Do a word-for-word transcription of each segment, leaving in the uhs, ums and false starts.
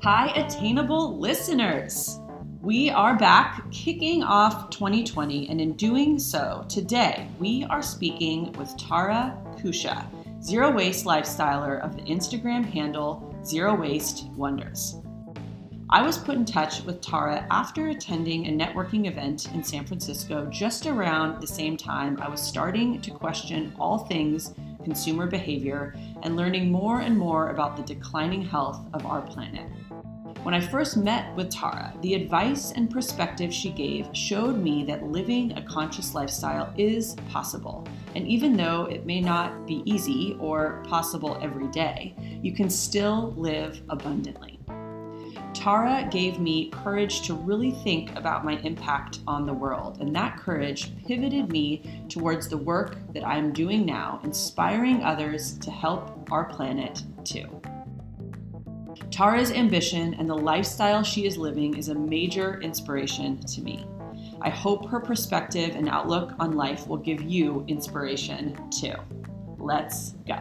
Hi, Attainable listeners. We are back kicking off twenty twenty, and in doing so, today we are speaking with Tara Kusha, zero waste lifestyler of the Instagram handle Zero Waste Wonders. I was put in touch with Tara after attending a networking event in San Francisco just around the same time I was starting to question all things consumer behavior and learning more and more about the declining health of our planet. When I first met with Tara, the advice and perspective she gave showed me that living a conscious lifestyle is possible. And even though it may not be easy or possible every day, you can still live abundantly. Tara gave me courage to really think about my impact on the world, and that courage pivoted me towards the work that I am doing now, inspiring others to help our planet too. Tara's ambition and the lifestyle she is living is a major inspiration to me. I hope her perspective and outlook on life will give you inspiration too. Let's go.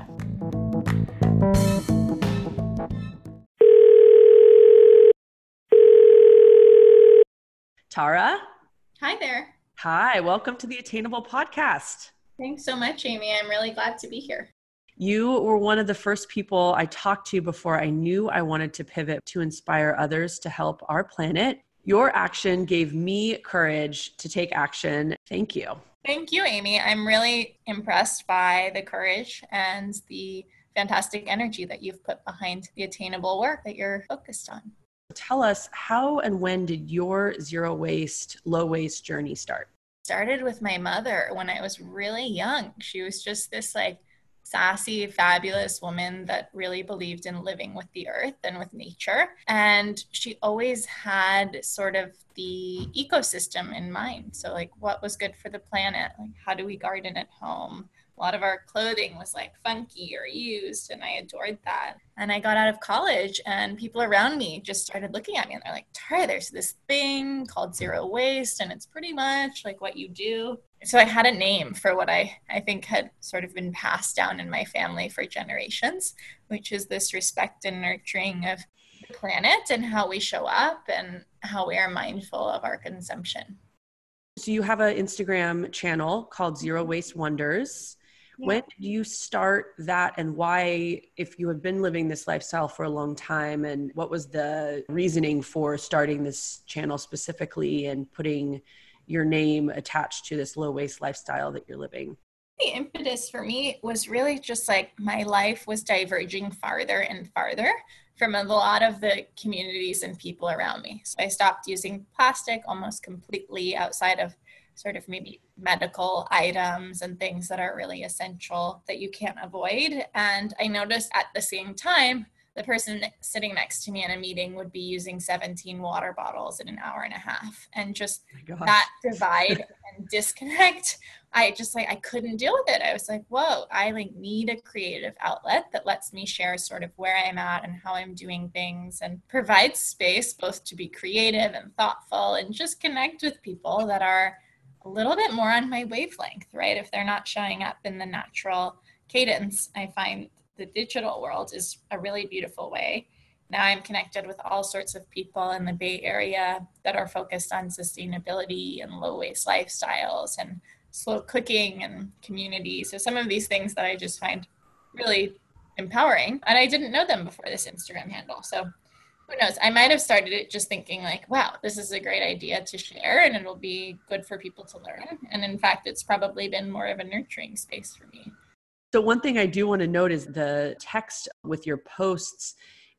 Tara? Hi there. Hi, welcome to the Attainable Podcast. Thanks so much, Amy. I'm really glad to be here. You were one of the first people I talked to before I knew I wanted to pivot to inspire others to help our planet. Your action gave me courage to take action. Thank you. Thank you, Amy. I'm really impressed by the courage and the fantastic energy that you've put behind the attainable work that you're focused on. Tell us, how and when did your zero waste, low waste journey start? Started with my mother when I was really young. She was just this like sassy, fabulous woman that really believed in living with the earth and with nature. And she always had sort of the ecosystem in mind. So like what was good for the planet? Like how do we garden at home? A lot of our clothing was like funky or used, and I adored that. And I got out of college and people around me just started looking at me and they're like, Tara, there's this thing called zero waste and it's pretty much like what you do. So I had a name for what I, I think had sort of been passed down in my family for generations, which is this respect and nurturing of the planet and how we show up and how we are mindful of our consumption. So you have an Instagram channel called Zero Waste Wonders. Yeah. When did you start that, and why, if you have been living this lifestyle for a long time, and what was the reasoning for starting this channel specifically and putting your name attached to this low waste lifestyle that you're living? The impetus for me was really just like my life was diverging farther and farther from a lot of the communities and people around me. So I stopped using plastic almost completely outside of sort of maybe medical items and things that are really essential that you can't avoid. And I noticed at the same time, the person sitting next to me in a meeting would be using seventeen water bottles in an hour and a half. And just that divide and disconnect, I just like, I couldn't deal with it. I was like, whoa, I like need a creative outlet that lets me share sort of where I'm at and how I'm doing things and provide space both to be creative and thoughtful and just connect with people that are a little bit more on my wavelength, right? If they're not showing up in the natural cadence, I find the digital world is a really beautiful way. Now I'm connected with all sorts of people in the Bay Area that are focused on sustainability and low waste lifestyles and slow cooking and community. So some of these things that I just find really empowering, and I didn't know them before this Instagram handle. So who knows? I might have started it just thinking like, wow, this is a great idea to share and it'll be good for people to learn. And in fact, it's probably been more of a nurturing space for me. So one thing I do want to note is the text with your posts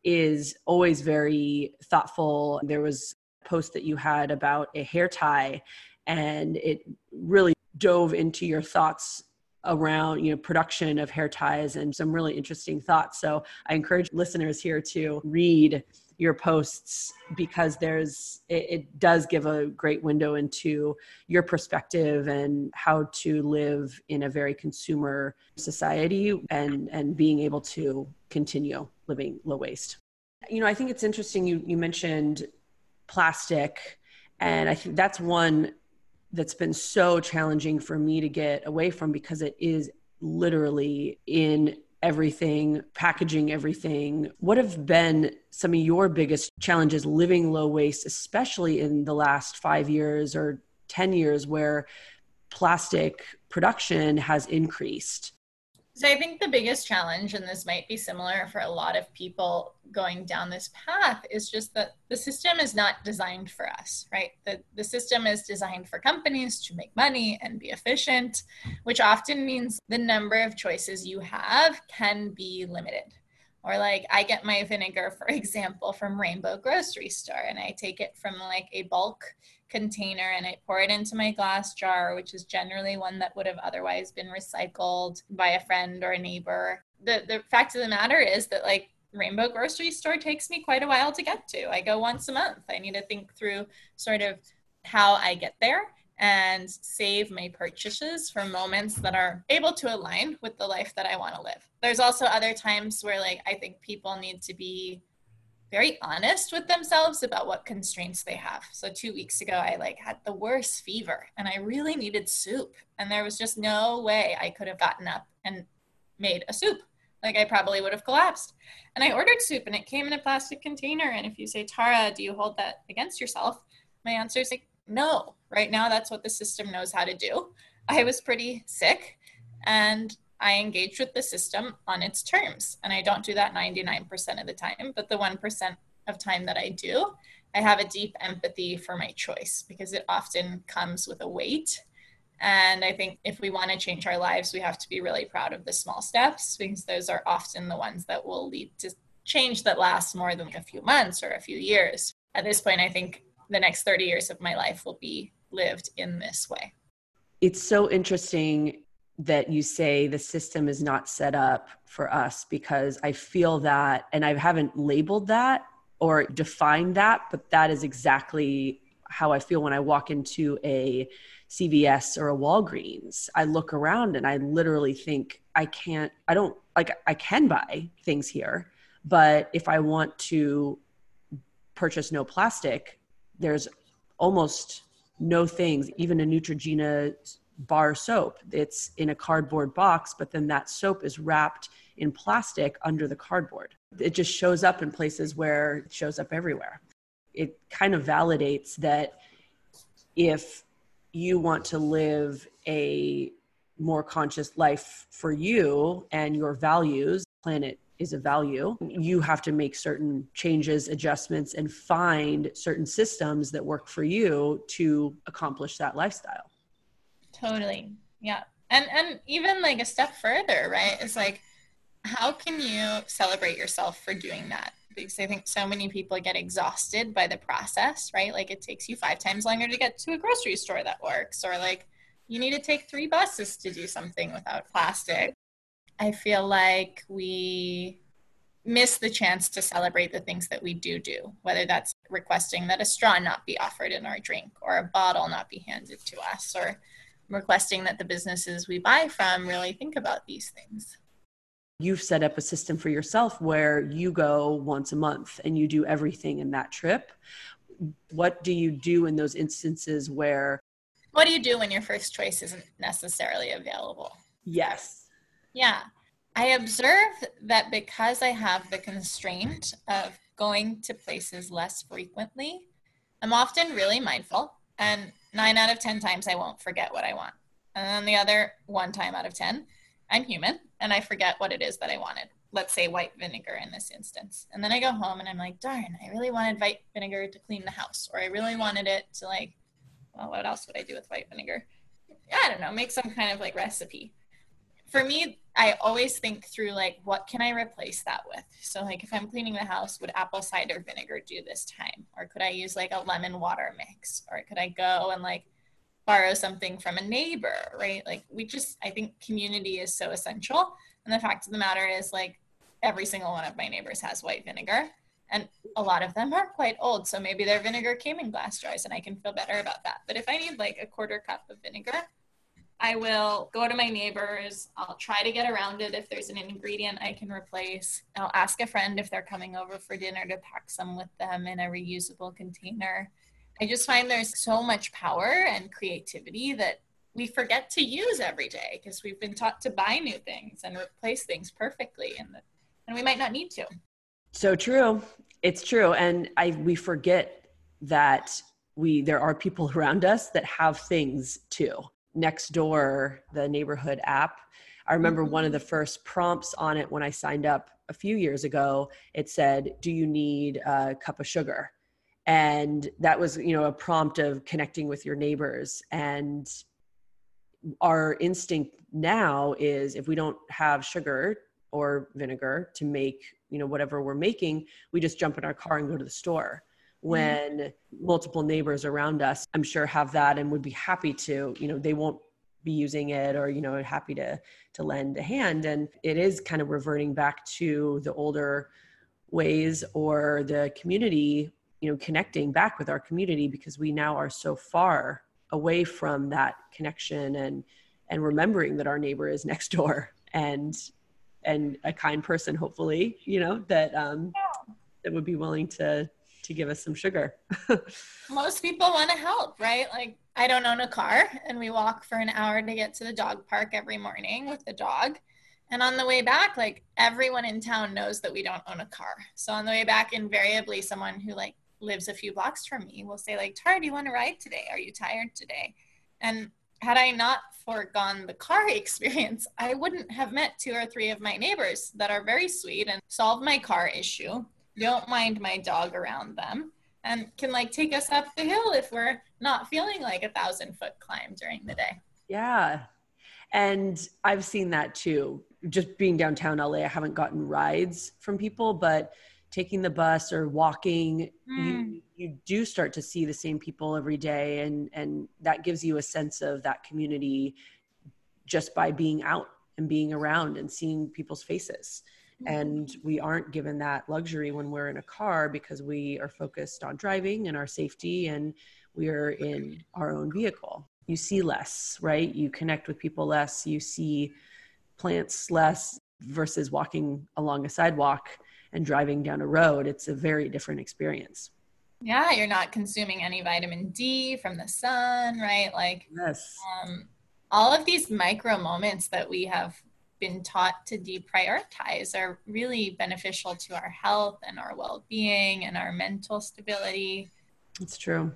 is always very thoughtful. There was a post that you had about a hair tie, and it really dove into your thoughts around, you know, production of hair ties and some really interesting thoughts. So I encourage listeners here to read your posts because there's, it, it does give a great window into your perspective and how to live in a very consumer society and, and being able to continue living low waste. You know, I think it's interesting. You, you mentioned plastic, and I think that's one that's been so challenging for me to get away from because it is literally in everything, packaging everything. What have been some of your biggest challenges living low waste, especially in the last five years or ten years where plastic production has increased? So I think the biggest challenge, and this might be similar for a lot of people going down this path, is just that the system is not designed for us, right? The, the system is designed for companies to make money and be efficient, which often means the number of choices you have can be limited. Or like I get my vinegar, for example, from Rainbow Grocery Store, and I take it from like a bulk container and I pour it into my glass jar, which is generally one that would have otherwise been recycled by a friend or a neighbor. The the fact of the matter is that like Rainbow Grocery Store takes me quite a while to get to. I go once a month. I need to think through sort of how I get there and save my purchases for moments that are able to align with the life that I want to live. There's also other times where like I think people need to be very honest with themselves about what constraints they have. So two weeks ago, I like had the worst fever and I really needed soup. And there was just no way I could have gotten up and made a soup. Like I probably would have collapsed. And I ordered soup and it came in a plastic container. And if you say, Tara, do you hold that against yourself? My answer is like, no. Right now, that's what the system knows how to do. I was pretty sick and I engage with the system on its terms. And I don't do that ninety-nine percent of the time, but the one percent of time that I do, I have a deep empathy for my choice because it often comes with a weight. And I think if we want to change our lives, we have to be really proud of the small steps because those are often the ones that will lead to change that lasts more than a few months or a few years. At this point, I think the next thirty years of my life will be lived in this way. It's so interesting that you say the system is not set up for us because I feel that, and I haven't labeled that or defined that, but that is exactly how I feel when I walk into a C V S or a Walgreens. I look around and I literally think I can't, I don't, like I can buy things here, but if I want to purchase no plastic, there's almost no things, even a Neutrogena bar soap. It's in a cardboard box, but then that soap is wrapped in plastic under the cardboard. It just shows up in places where it shows up everywhere. It kind of validates that if you want to live a more conscious life for you and your values, planet is a value, you have to make certain changes, adjustments, and find certain systems that work for you to accomplish that lifestyle. Totally. Yeah. And and even like a step further, right? It's like, how can you celebrate yourself for doing that? Because I think so many people get exhausted by the process, right? Like it takes you five times longer to get to a grocery store that works, or like you need to take three buses to do something without plastic. I feel like we miss the chance to celebrate the things that we do do, whether that's requesting that a straw not be offered in our drink or a bottle not be handed to us, or requesting that the businesses we buy from really think about these things. You've set up a system for yourself where you go once a month and you do everything in that trip. What do you do in those instances where... What do you do when your first choice isn't necessarily available? Yes. Yeah. I observe that because I have the constraint of going to places less frequently, I'm often really mindful, and nine out of ten times I won't forget what I want. And then the other one time out of ten, I'm human and I forget what it is that I wanted. Let's say white vinegar in this instance. And then I go home and I'm like, darn, I really wanted white vinegar to clean the house, or I really wanted it to like, well, what else would I do with white vinegar? I don't know, make some kind of like recipe. For me, I always think through like, what can I replace that with? So like if I'm cleaning the house, would apple cider vinegar do this time? Or could I use like a lemon water mix? Or could I go and like borrow something from a neighbor, right? Like we just, I think community is so essential. And the fact of the matter is like every single one of my neighbors has white vinegar, and a lot of them are quite old. So maybe their vinegar came in glass jars and I can feel better about that. But if I need like a quarter cup of vinegar, I will go to my neighbors. I'll try to get around it if there's an ingredient I can replace. I'll ask a friend if they're coming over for dinner to pack some with them in a reusable container. I just find there's so much power and creativity that we forget to use every day because we've been taught to buy new things and replace things perfectly, and and we might not need to. So true. It's true. And I we forget that we there are people around us that have things too. Nextdoor, the neighborhood app, I remember mm-hmm. one of the first prompts on it when I signed up a few years ago, it said, do you need a cup of sugar? And that was, you know, a prompt of connecting with your neighbors. And our instinct now is if we don't have sugar or vinegar to make, you know, whatever we're making, we just jump in our car and go to the store. When mm-hmm. multiple neighbors around us, I'm sure, have that and would be happy to, you know, they won't be using it or, you know, happy to, to lend a hand. And it is kind of reverting back to the older ways or the community, you know, connecting back with our community, because we now are so far away from that connection and, and remembering that our neighbor is next door and, and a kind person, hopefully, you know, that, um, that would be willing to, to give us some sugar. Most people want to help, right? Like, I don't own a car, and we walk for an hour to get to the dog park every morning with the dog. And on the way back, like, everyone in town knows that we don't own a car. So on the way back, invariably someone who like lives a few blocks from me will say like, Tara, do you want to ride today? Are you tired today? And had I not foregone the car experience, I wouldn't have met two or three of my neighbors that are very sweet and solve my car issue, don't mind my dog around them, and can like take us up the hill if we're not feeling like a thousand foot climb during the day. Yeah. And I've seen that too. Just being downtown L A, I haven't gotten rides from people, but taking the bus or walking, mm. you, you do start to see the same people every day. And, and that gives you a sense of that community just by being out and being around and seeing people's faces. And we aren't given that luxury when we're in a car because we are focused on driving and our safety, and we are in our own vehicle. You see less, right? You connect with people less. You see plants less versus walking along a sidewalk and driving down a road. It's a very different experience. Yeah, you're not consuming any vitamin D from the sun, right? Like, yes. um, all of these micro moments that we have been taught to deprioritize are really beneficial to our health and our well-being and our mental stability. It's true.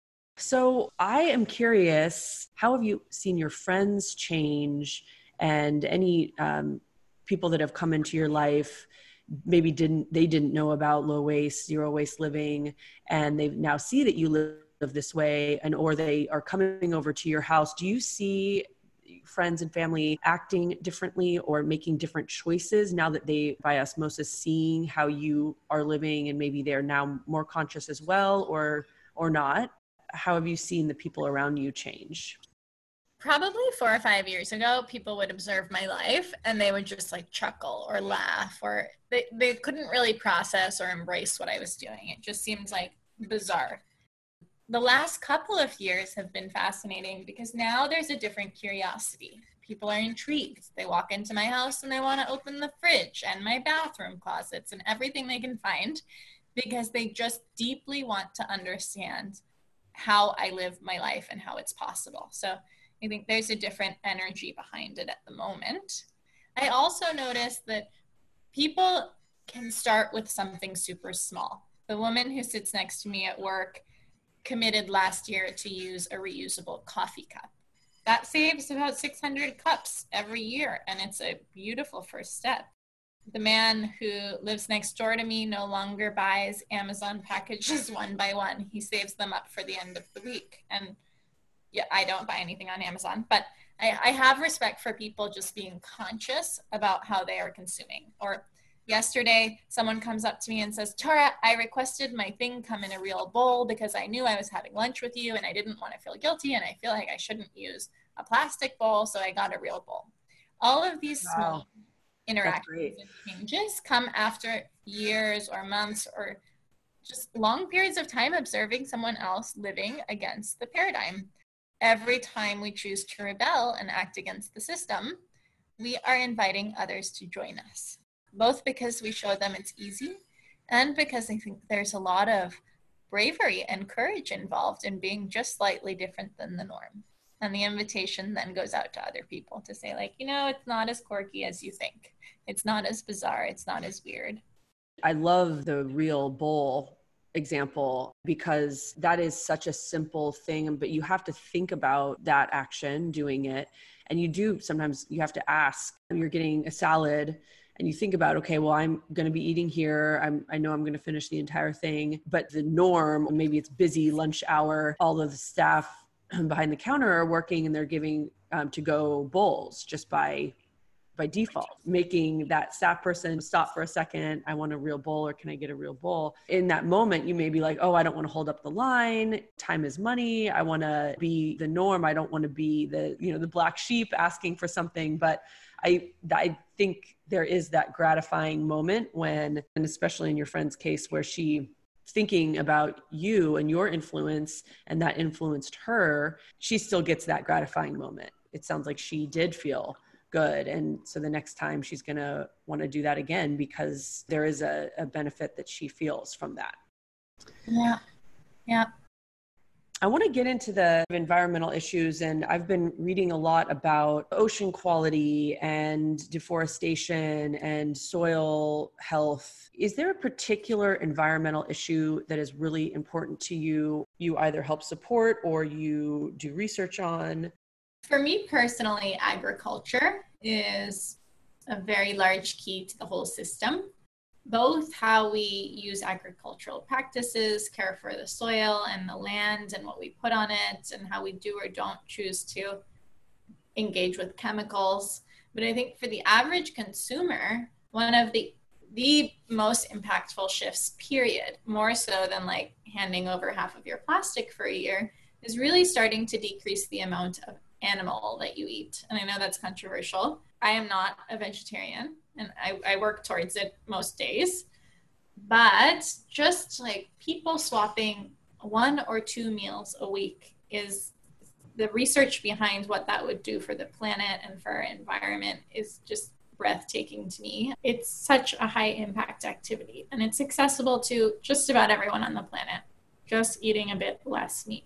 So I am curious, how have you seen your friends change, and any um, people that have come into your life, maybe didn't, they didn't know about low waste, zero waste living, and they now see that you live this way, and, or they are coming over to your house. Do you see friends and family acting differently or making different choices now that they, by osmosis, seeing how you are living, and maybe they're now more conscious as well, or or not? How have you seen the people around you change? Probably four or five years ago, people would observe my life and they would just like chuckle or laugh, or they, they couldn't really process or embrace what I was doing. It just seemed like bizarre. The last couple of years have been fascinating because now there's a different curiosity. People are intrigued. They walk into my house and they want to open the fridge and my bathroom closets and everything they can find, because they just deeply want to understand how I live my life and how it's possible. So I think there's a different energy behind it at the moment. I also noticed that people can start with something super small. The woman who sits next to me at work committed last year to use a reusable coffee cup. That saves about six hundred cups every year, and it's a beautiful first step. The man who lives next door to me no longer buys Amazon packages one by one. He saves them up for the end of the week. And yeah, I don't buy anything on Amazon, but I, I have respect for people just being conscious about how they are consuming. Or yesterday, someone comes up to me and says, Tara, I requested my thing come in a real bowl because I knew I was having lunch with you and I didn't want to feel guilty, and I feel like I shouldn't use a plastic bowl, so I got a real bowl. All of these Wow. small interactions and changes come after years or months or just long periods of time observing someone else living against the paradigm. Every time we choose to rebel and act against the system, we are inviting others to join us, both because we show them it's easy and because I think there's a lot of bravery and courage involved in being just slightly different than the norm. And the invitation then goes out to other people to say, like, you know, it's not as quirky as you think. It's not as bizarre. It's not as weird. I love the real bowl example because that is such a simple thing, but you have to think about that action, doing it. And you do, sometimes you have to ask, you're getting a salad and you think about, okay, well, I'm going to be eating here. I'm, I know I'm going to finish the entire thing, but the norm, maybe it's busy lunch hour, all of the staff behind the counter are working and they're giving um, to-go bowls just by by default, making that staff person stop for a second. I want a real bowl, or can I get a real bowl? In that moment, you may be like, oh, I don't want to hold up the line. Time is money. I want to be the norm. I don't want to be the, you know, the black sheep asking for something. But I, I think there is that gratifying moment when, and especially in your friend's case, where she thinking about you and your influence and that influenced her, she still gets that gratifying moment. It sounds like she did feel good. And so the next time she's going to want to do that again because there is a, a benefit that she feels from that. Yeah. Yeah. I want to get into the environmental issues, and I've been reading a lot about ocean quality and deforestation and soil health. Is there a particular environmental issue that is really important to you, you either help support or you do research on? For me personally, agriculture is a very large key to the whole system. Both how we use agricultural practices, care for the soil and the land and what we put on it, and how we do or don't choose to engage with chemicals. But I think for the average consumer, one of the the most impactful shifts, period, more so than like handing over half of your plastic for a year, is really starting to decrease the amount of animal that you eat. And I know that's controversial. I am not a vegetarian and I, I work towards it most days, but just like people swapping one or two meals a week is the research behind what that would do for the planet and for our environment is just breathtaking to me. It's such a high impact activity and it's accessible to just about everyone on the planet, just eating a bit less meat.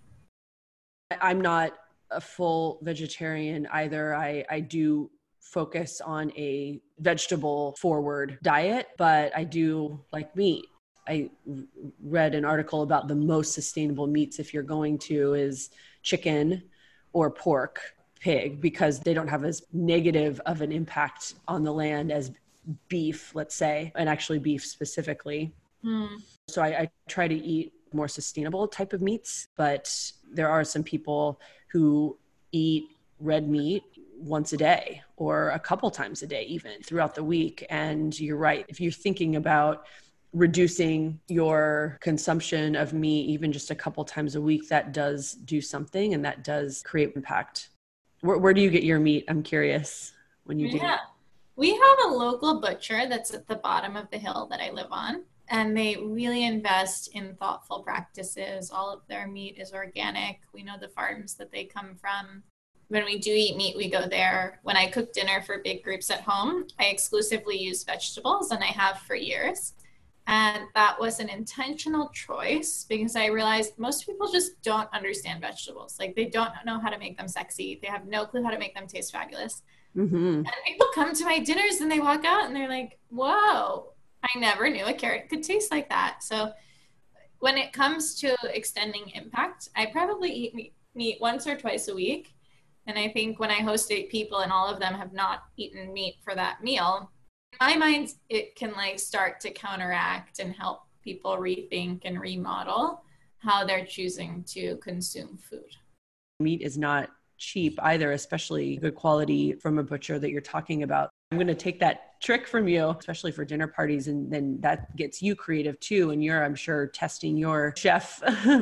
I'm not a full vegetarian either. I, I do focus on a vegetable forward diet, but I do like meat. I read an article about the most sustainable meats if you're going to is chicken or pork, pig, because they don't have as negative of an impact on the land as beef, let's say, and actually beef specifically. Mm. So I, I try to eat more sustainable type of meats, but there are some people who eat red meat once a day or a couple times a day, even throughout the week. And you're right. If you're thinking about reducing your consumption of meat, even just a couple times a week, that does do something and that does create impact. Where, where do you get your meat? I'm curious when you do. Yeah, we have a local butcher that's at the bottom of the hill that I live on. And they really invest in thoughtful practices. All of their meat is organic. We know the farms that they come from. When we do eat meat, we go there. When I cook dinner for big groups at home, I exclusively use vegetables, and I have for years. And that was an intentional choice because I realized most people just don't understand vegetables. Like they don't know how to make them sexy. They have no clue how to make them taste fabulous. Mm-hmm. And people come to my dinners and they walk out and they're like, whoa, I never knew a carrot could taste like that. So when it comes to extending impact, I probably eat meat, meat once or twice a week. And I think when I host eight people and all of them have not eaten meat for that meal, in my mind, it can like start to counteract and help people rethink and remodel how they're choosing to consume food. Meat is not cheap either, especially good quality from a butcher that you're talking about. I'm going to take that trick from you, especially for dinner parties. And then that gets you creative too. And you're, I'm sure, testing your chef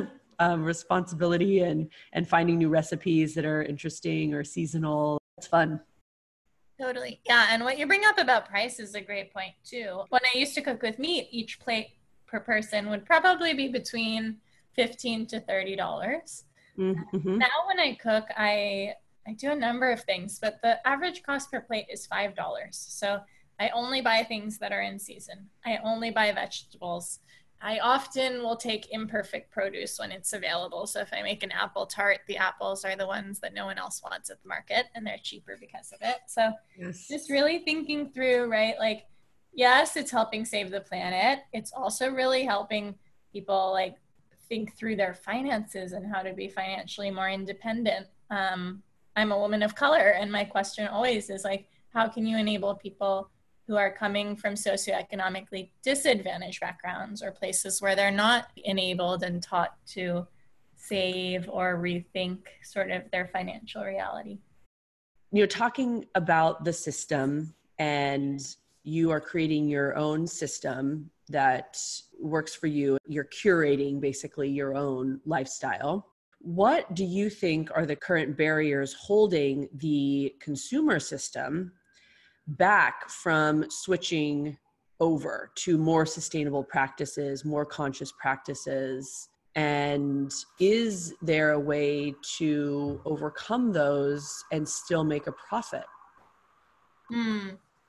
um, responsibility and, and finding new recipes that are interesting or seasonal. It's fun. Totally. Yeah. And what you bring up about price is a great point too. When I used to cook with meat, each plate per person would probably be between fifteen to thirty dollars. Mm-hmm. Now when I cook, I I do a number of things, but the average cost per plate is five dollars. So I only buy things that are in season. I only buy vegetables. I often will take imperfect produce when it's available. So if I make an apple tart, the apples are the ones that no one else wants at the market, and they're cheaper because of it. So yes. Just really thinking through, right? Like, yes, it's helping save the planet. It's also really helping people like think through their finances and how to be financially more independent. Um, I'm a woman of color, and my question always is like, how can you enable people who are coming from socioeconomically disadvantaged backgrounds or places where they're not enabled and taught to save or rethink sort of their financial reality? You're talking about the system, and you are creating your own system that works for you. You're curating basically your own lifestyle. What do you think are the current barriers holding the consumer system back from switching over to more sustainable practices, more conscious practices? And is there a way to overcome those and still make a profit? Hmm.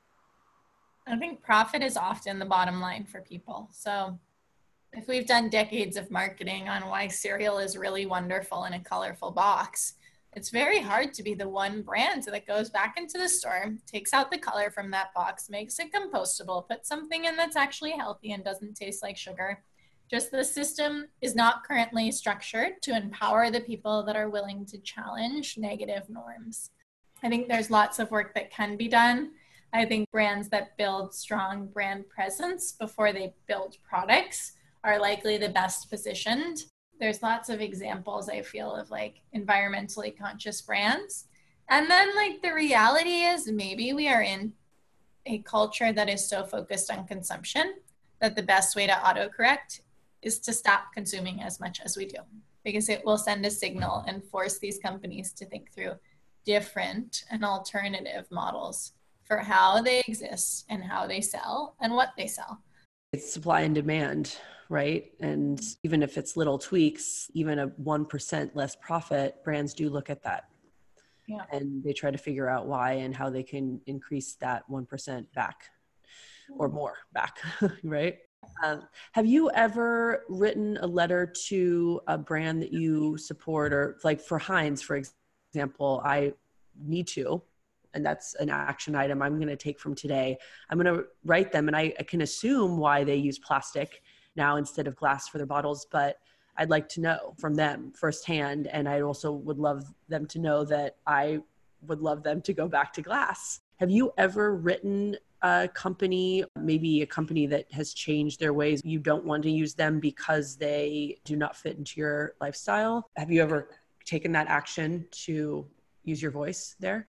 I think profit is often the bottom line for people. So if we've done decades of marketing on why cereal is really wonderful in a colorful box, it's very hard to be the one brand that goes back into the store, takes out the color from that box, makes it compostable, puts something in that's actually healthy and doesn't taste like sugar. Just the system is not currently structured to empower the people that are willing to challenge negative norms. I think there's lots of work that can be done. I think brands that build strong brand presence before they build products are likely the best positioned. There's lots of examples, I feel, of like environmentally conscious brands. And then like the reality is maybe we are in a culture that is so focused on consumption that the best way to autocorrect is to stop consuming as much as we do, because it will send a signal and force these companies to think through different and alternative models for how they exist and how they sell and what they sell. It's supply and demand, right? And even if it's little tweaks, even a one percent less profit, brands do look at that. Yeah. And they try to figure out why and how they can increase that one percent back or more back, right? Um, have you ever written a letter to a brand that you support, or like for Heinz, for example? I need to, and that's an action item I'm going to take from today. I'm going to write them, and I, I can assume why they use plastic now instead of glass for their bottles, but I'd like to know from them firsthand. And I also would love them to know that I would love them to go back to glass. Have you ever written a company, maybe a company that has changed their ways? You don't want to use them because they do not fit into your lifestyle. Have you ever taken that action to use your voice there?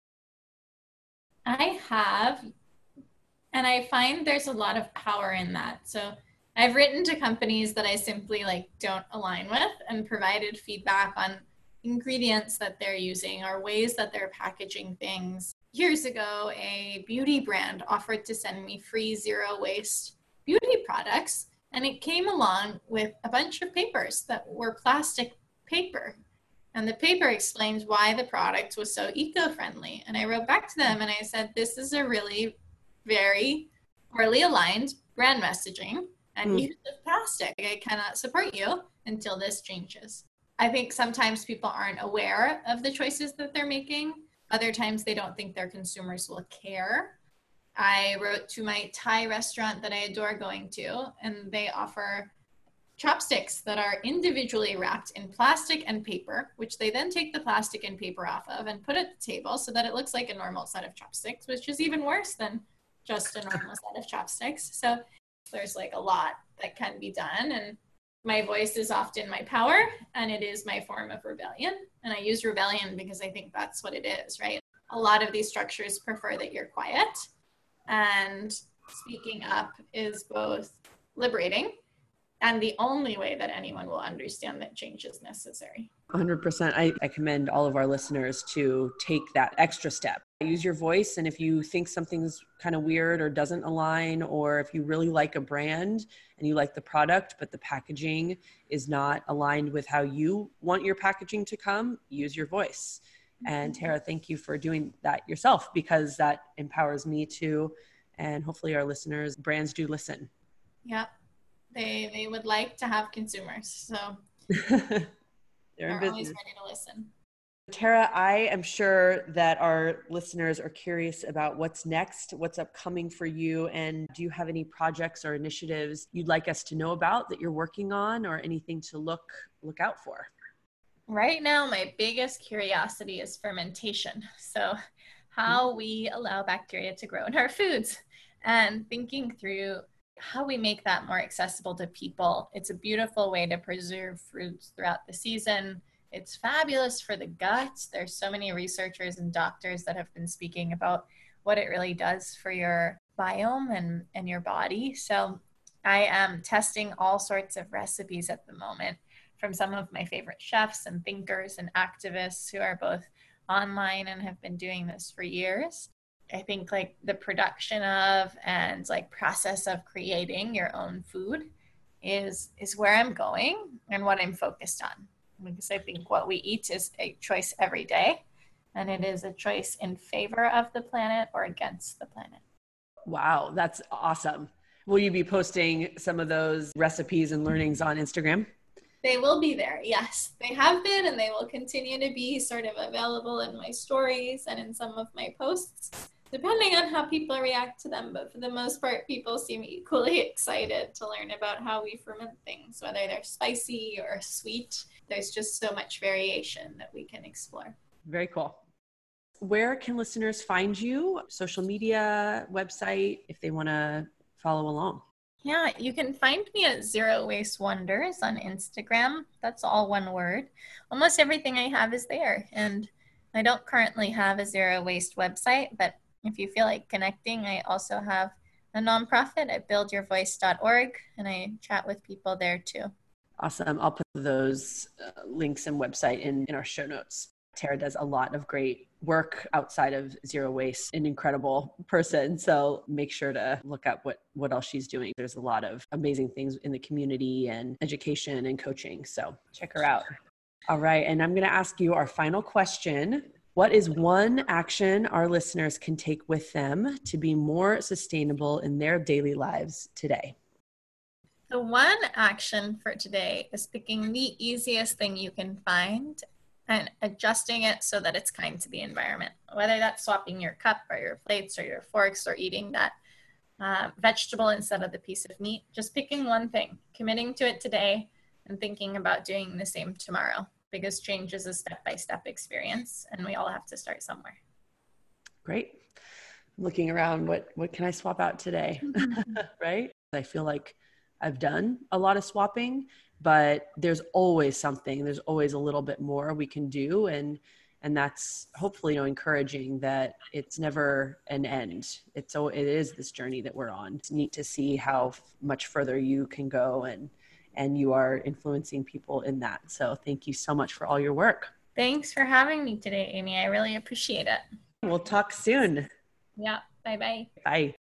I have, and I find there's a lot of power in that. So I've written to companies that I simply like don't align with and provided feedback on ingredients that they're using or ways that they're packaging things. Years ago, a beauty brand offered to send me free zero waste beauty products, and it came along with a bunch of papers that were plastic paper. And the paper explains why the product was so eco-friendly. And I wrote back to them and I said, this is a really very poorly aligned brand messaging and mm. use of plastic. I cannot support you until this changes. I think sometimes people aren't aware of the choices that they're making. Other times they don't think their consumers will care. I wrote to my Thai restaurant that I adore going to, and they offer chopsticks that are individually wrapped in plastic and paper, which they then take the plastic and paper off of and put at the table so that it looks like a normal set of chopsticks, which is even worse than just a normal set of chopsticks. So there's like a lot that can be done, and my voice is often my power, and it is my form of rebellion. And I use rebellion because I think that's what it is, right? A lot of these structures prefer that you're quiet, and speaking up is both liberating and the only way that anyone will understand that change is necessary. one hundred percent. I, I commend all of our listeners to take that extra step. Use your voice, and if you think something's kind of weird or doesn't align, or if you really like a brand and you like the product, but the packaging is not aligned with how you want your packaging to come, use your voice. And Tara, thank you for doing that yourself, because that empowers me too. And hopefully our listeners, brands do listen. Yeah. They they would like to have consumers, so they're, they're in always business. ready to listen. Tara, I am sure that our listeners are curious about what's next, what's upcoming for you, and do you have any projects or initiatives you'd like us to know about that you're working on, or anything to look look out for? Right now, my biggest curiosity is fermentation. So how we allow bacteria to grow in our foods, and thinking through how we make that more accessible to people. It's a beautiful way to preserve fruits throughout the season. It's fabulous for the gut. There's so many researchers and doctors that have been speaking about what it really does for your biome and, and your body. So I am testing all sorts of recipes at the moment from some of my favorite chefs and thinkers and activists who are both online and have been doing this for years. I think like the production of and like process of creating your own food is is where I'm going and what I'm focused on. Because I think what we eat is a choice every day, and it is a choice in favor of the planet or against the planet. Wow, that's awesome. Will you be posting some of those recipes and learnings on Instagram? They will be there, yes. They have been, and they will continue to be sort of available in my stories and in some of my posts, depending on how people react to them. But for the most part, people seem equally excited to learn about how we ferment things, whether they're spicy or sweet. There's just so much variation that we can explore. Very cool. Where can listeners find you? Social media, website, if they want to follow along? Yeah, you can find me at Zero Waste Wonders on Instagram. That's all one word. Almost everything I have is there. And I don't currently have a zero waste website, but if you feel like connecting, I also have a nonprofit at build your voice dot org, and I chat with people there too. Awesome. I'll put those uh, links and website in, in our show notes. Tara does a lot of great work outside of zero waste, an incredible person. So make sure to look up what, what else she's doing. There's a lot of amazing things in the community and education and coaching. So check her out. All right. And I'm going to ask you our final question. What is one action our listeners can take with them to be more sustainable in their daily lives today? The one action for today is picking the easiest thing you can find and adjusting it so that it's kind to the environment, whether that's swapping your cup or your plates or your forks or eating that uh, vegetable instead of the piece of meat. Just picking one thing, committing to it today, and thinking about doing the same tomorrow, because change is a step-by-step experience and we all have to start somewhere. Great. I'm looking around, what, what can I swap out today? Right? I feel like I've done a lot of swapping, but there's always something, there's always a little bit more we can do. And, and that's hopefully, you know, encouraging that it's never an end. It's so, it is this journey that we're on. It's neat to see how f- much further you can go, and, and you are influencing people in that. So thank you so much for all your work. Thanks for having me today, Amy. I really appreciate it. We'll talk soon. Yeah. Bye-bye. Bye.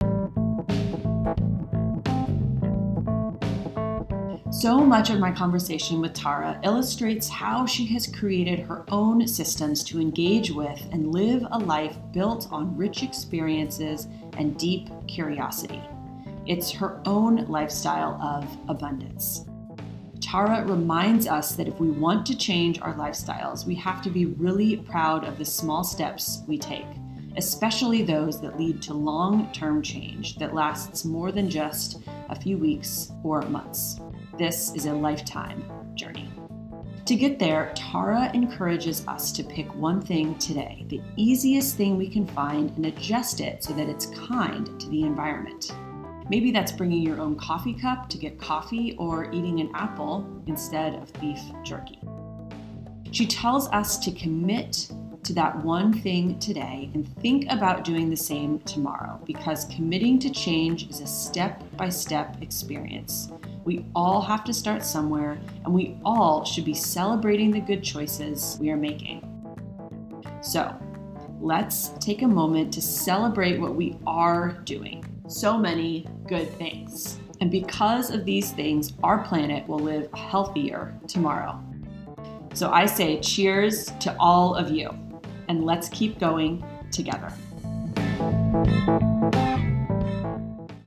So much of my conversation with Tara illustrates how she has created her own systems to engage with and live a life built on rich experiences and deep curiosity. It's her own lifestyle of abundance. Tara reminds us that if we want to change our lifestyles, we have to be really proud of the small steps we take, especially those that lead to long-term change that lasts more than just a few weeks or months. This is a lifetime journey. To get there, Tara encourages us to pick one thing today, the easiest thing we can find, and adjust it so that it's kind to the environment. Maybe that's bringing your own coffee cup to get coffee, or eating an apple instead of beef jerky. She tells us to commit to that one thing today and think about doing the same tomorrow, because committing to change is a step-by-step experience. We all have to start somewhere, and we all should be celebrating the good choices we are making. So let's take a moment to celebrate what we are doing. So many good things. And because of these things, our planet will live healthier tomorrow. So I say cheers to all of you, and let's keep going together.